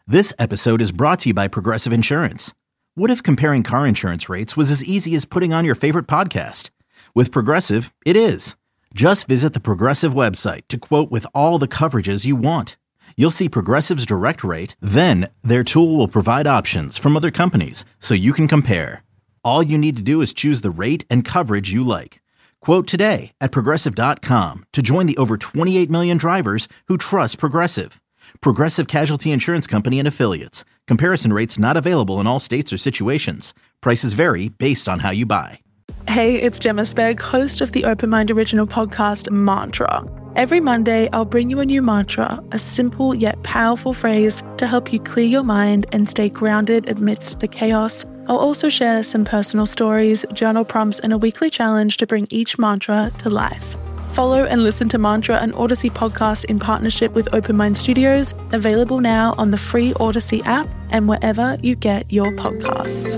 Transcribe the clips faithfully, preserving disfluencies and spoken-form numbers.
This episode is brought to you by Progressive Insurance. What if comparing car insurance rates was as easy as putting on your favorite podcast? With Progressive, it is. Just visit the Progressive website to quote with all the coverages you want. You'll see Progressive's direct rate, then their tool will provide options from other companies so you can compare. All you need to do is choose the rate and coverage you like. Quote today at progressive dot com to join the over twenty-eight million drivers who trust Progressive. Progressive Casualty Insurance Company and Affiliates. Comparison rates not available in all states or situations. Prices vary based on how you buy. Hey, it's Gemma Spegg, host of the Open Mind original podcast, Mantra. Every Monday, I'll bring you a new mantra, a simple yet powerful phrase to help you clear your mind and stay grounded amidst the chaos. I'll also share some personal stories, journal prompts, and a weekly challenge to bring each mantra to life. Follow and listen to Mantra, an Odyssey podcast in partnership with Open Mind Studios, available now on the free Odyssey app and wherever you get your podcasts.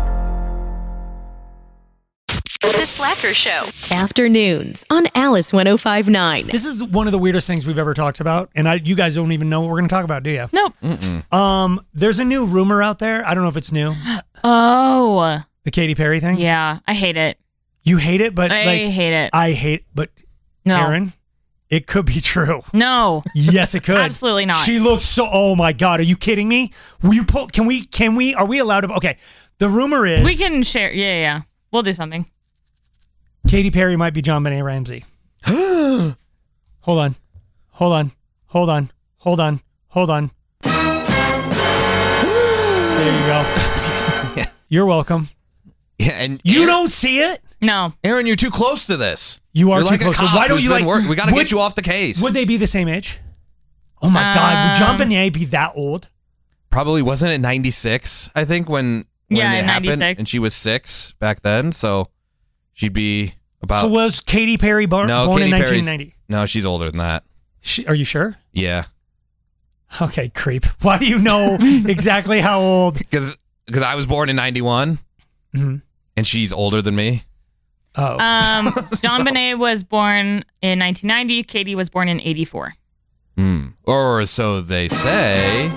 The Slacker Show. Afternoons on Alice one oh five point nine. This is one of the weirdest things we've ever talked about, and I, you guys don't even know what we're going to talk about, do you? Nope. Mm-mm. Um, there's a new rumor out there. I don't know if it's new. Oh. The Katy Perry thing? Yeah, I hate it. You hate it, but I like, hate it. I hate, but no. Aaron, it could be true. No. Yes, it could. Absolutely not. She looks so. Oh my God, are you kidding me? Will you pull? Can we? Can we? Are we allowed to? Okay. The rumor is we can share. Yeah, yeah, yeah. We'll do something. Katy Perry might be JonBenet Ramsey. Hold on, hold on, hold on, hold on, hold on. There you go. Yeah. You're welcome. Yeah, and you Aaron, don't see it? No. Aaron, you're too close to this. You are you're too like close. A cop So why don't who's you been like? work- we got to would- get you off the case. Would they be the same age? Oh my God, would Um, JonBenet be that old? Probably wasn't it ninety-six, I think, when, when Yeah, it happened. ninety-six. And she was six back then, so she'd be about... So was Katy Perry born, no, born Katy in Perry's- nineteen ninety? No, she's older than that. She, are you sure? Yeah. Okay, creep. Why do you know exactly how old? Because I was born in ninety-one, Mm-hmm. and she's older than me. Oh. Um, JonBenet was born in nineteen ninety. Katy was born in eighty-four. Hmm. Or so they say.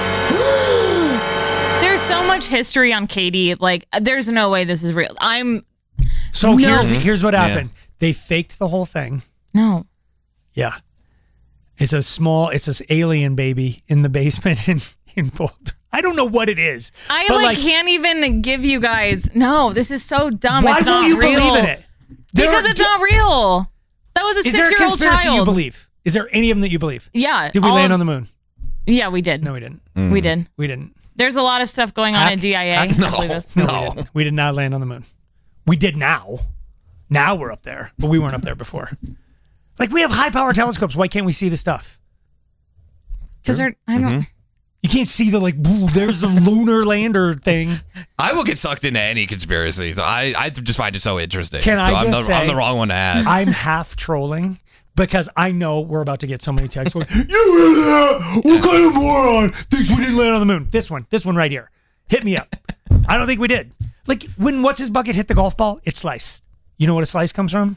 There's so much history on Katy. Like, there's no way this is real. I'm... So No. here's here's what Yeah. happened. They faked the whole thing. No. Yeah. It's a small, it's this alien baby in the basement in, in Boulder. I don't know what it is. I, but, like, can't even give you guys... No, this is so dumb. Why it's won't not you real. believe in it? There Because are- it's not real. That was a Is there a six-year-old conspiracy child. you believe? Is there any of them that you believe? Yeah. Did we all land of- on the moon? Yeah, we did. No, we didn't. We did. We didn't. There's a lot of stuff going on Hack- at D I A. hack- I can't believe this. No, we didn't. We did not land on the moon. We did now. Now we're up there, but we weren't up there before. Like, we have high-power telescopes. Why can't we see the stuff? Because I don't... Mm-hmm. You can't see the, like, "Ooh, there's the lunar lander thing. I will get sucked into any conspiracy. So I, I just find it so interesting. Can so I I'm, just the, I'm say- the wrong one to ask. I'm half trolling because I know we're about to get so many texts going, you hear that? What kind of moron thinks we didn't land on the moon? This one, this one right here. Hit me up. I don't think we did. Like, when What's His Bucket hit the golf ball, it sliced. You know what a slice comes from?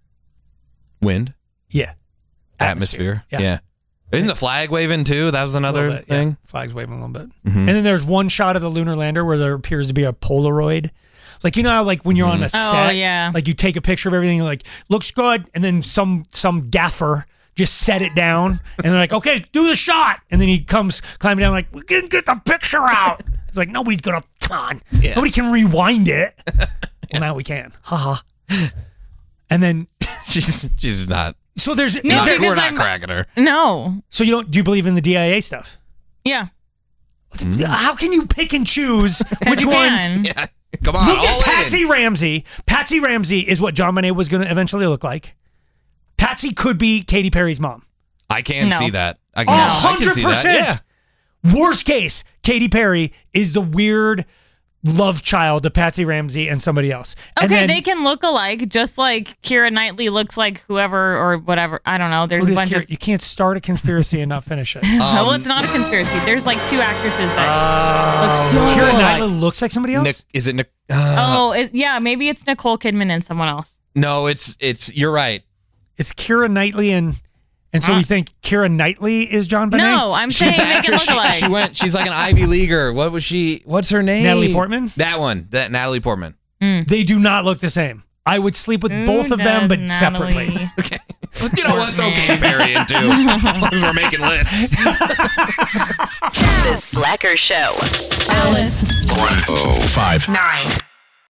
Wind? Yeah. Atmosphere? Yeah. Yeah. Isn't the flag waving too? That was A another little bit, thing. yeah. Flags waving a little bit. Mm-hmm. And then there's one shot of the lunar lander where there appears to be a Polaroid. Like, you know how, like, when you're on a Oh, set, yeah. like, you take a picture of everything, like, looks good, and then some some gaffer just set it down, and they're like, okay, do the shot. And then he comes climbing down, like, we can get the picture out. It's like, nobody's gonna, come on. Yeah. Nobody can rewind it. Well, now we can. Haha. And then, she's she's not. so there's, No, is there- because we're not I'm- cracking her. No. so you don't, do you believe in the D I A stuff? Yeah. How can you pick and choose which you ones? can. Yeah. Come on. Look all at in. Patsy Ramsey. Patsy Ramsey is what JonBenet was going to eventually look like. Patsy could be Katy Perry's mom. I can No. see that. I A can, I can hundred see that. percent. Yeah. Worst case, Katy Perry is the weird love child of Patsy Ramsey and somebody else. And Okay, then, they can look alike, just like Keira Knightley looks like whoever or whatever. I don't know. There's Who a does bunch Keira- of... You can't start a conspiracy and not finish it. well, it's not a conspiracy. There's like two actresses that look so Keira alike. Knightley looks like somebody else? Nic- is it? Nic- uh, Oh, it, yeah, maybe it's Nicole Kidman and someone else. No, it's it's. You're right. It's Keira Knightley and And so we think Keira Knightley is John Bonet? No, I'm saying She's an make it actress. look She, like. she went. She's like an Ivy Leaguer. What was she? What's her name? Natalie Portman? That one. That Natalie Portman. They do not look the same. I would sleep with Who both of them, but does separately. Natalie? Well, you know what? Throw Katy Perry in too. Because we're making lists. The Slacker Show. Alice. one oh five Nine.